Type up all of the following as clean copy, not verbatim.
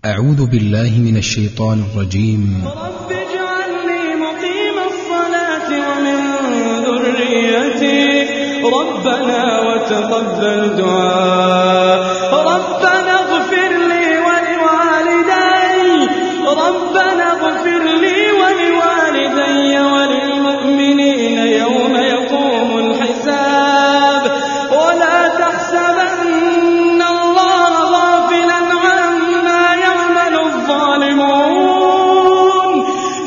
أعوذ بالله من الشيطان الرجيم. رب اجعلني مقيم الصلاة ومن ذريتي ربنا وتقبل دعاء ربنا اغفر لي ولوالدي ربنا اغفر لي ولوالدي وللمؤمنين يوم يقوم الحساب ولا تحسبن الله غافلا عما يعمل الظالمون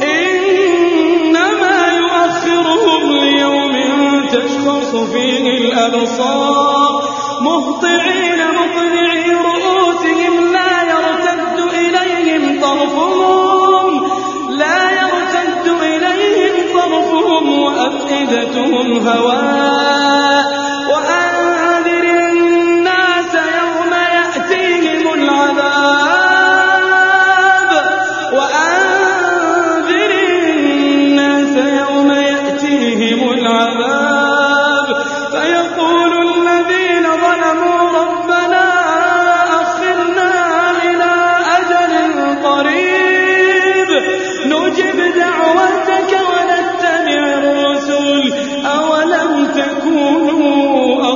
إنما يؤخرهم ليوم تشخص فيه الأبصار مهطعين مقنعي رؤوسهم لا يرتد إليهم طرفهم وأفئدتهم هواء وأنذر الناس يوم يأتيهم العذاب فيقول الذين ظلموا ربنا أخرنا إلى أجل قريب نجب دعوتك ونتبع الرسل أولم تكونوا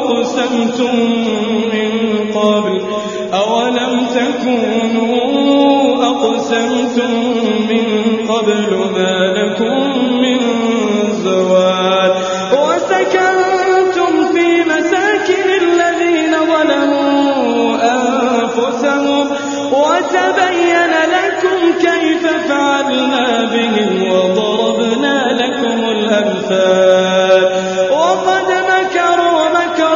أقسمتم من قبل ما لكم من زوال وسكنتم في مساكن الذين ظلموا أنفسهم وتبين لكم كيف فعلنا بهم وضربنا لكم الأمثال وقد مكروا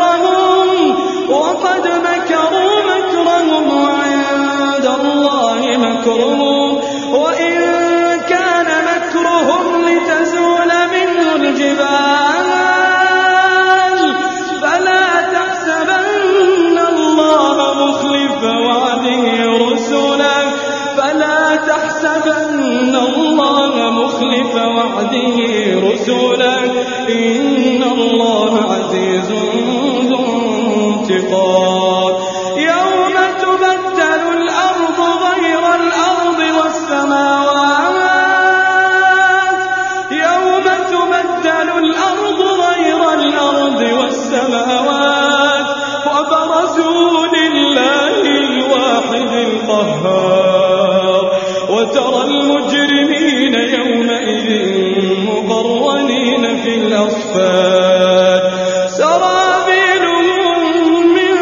مكرهم وعند الله مكرهم وإن كان مكرهم لتزول منه الجبال فلا تحسبن الله مخلف وعده رسله إن الله عزيز ذو انتقام يوم تبدل الأرض غير الأرض والسماوات وبرزوا لله الواحد القهار وترى المجرمين يومئذ مقرنين في الأصفاد سرابيلهم من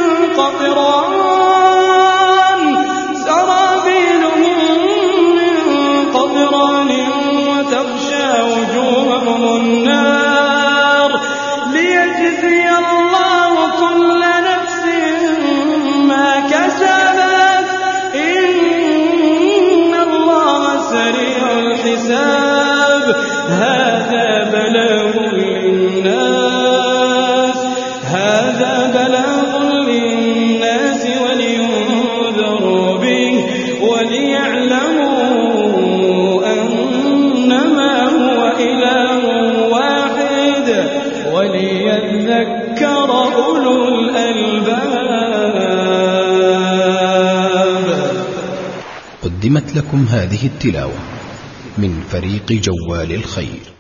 قطران وتغشى وجوههم النار ليجزي الله كل نفس ما كسبت إن الله سريع الحساب هذا بلاغ للناس ولينذروا به وليعلموا أنما هو إله واحد وليذكر أولو الألباب. قدمت لكم هذه التلاوة من فريق جوال الخير.